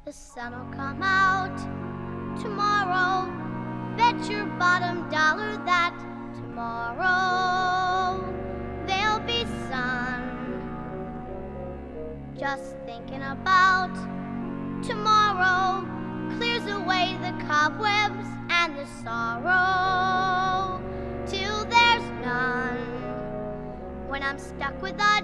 The sun'll come out tomorrow. Bet your bottom dollar that tomorrow there'll be sun. Just thinking about tomorrow clears away the cobwebs and the sorrow till there's none. When I'm stuck with